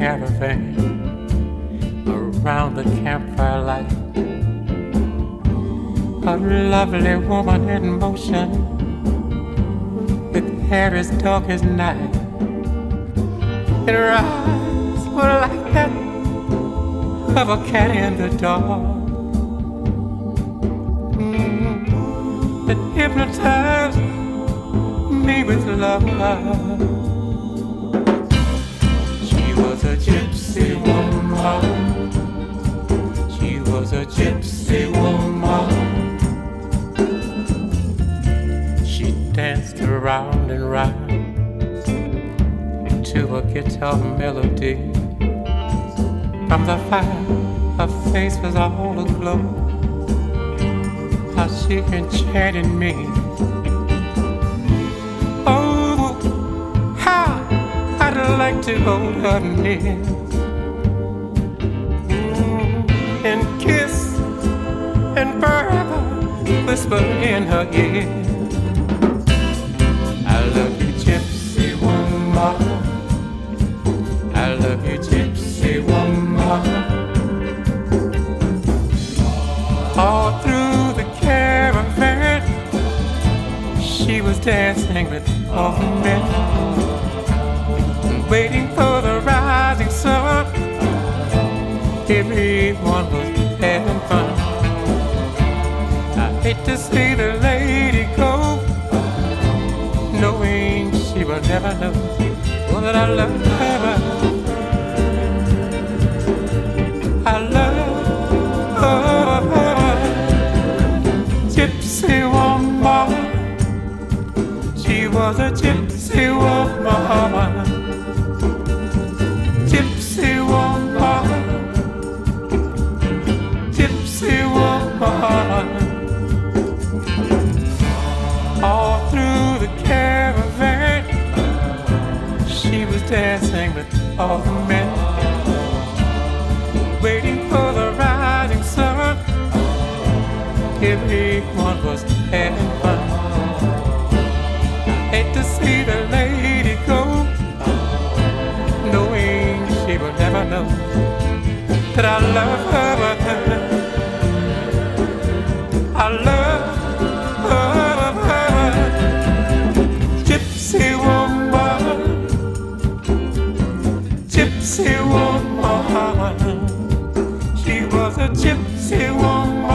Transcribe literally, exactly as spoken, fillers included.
caravan around the campfire light. A lovely woman in motion with hair as dark as night. And her eyes were like that of a cat in the dark. Mm, that hypnotized me with love. She was a gypsy woman. She was a gypsy woman. She danced around and round to a guitar melody. From the fire, her face was all aglow. How she enchanted me. Oh, how I'd like to hold her near and kiss and forever whisper in her ear, I love you, gypsy woman. I love you, gypsy woman. All through the caravan, she was dancing with all the men, waiting for the rising sun. Everyone was having fun. I hate to see the lady go, knowing she will never know oh, that I love her. I love her. Gypsy woman. She was a gypsy woman. Gypsy woman. Gypsy woman. All through the caravan, she was dancing with all the men, waiting for the rising sun. Everyone was having fun. I hate to see the lady go, knowing she will never know that I love her. I love her. Gypsy woman. Gypsy woman. She was a gypsy woman.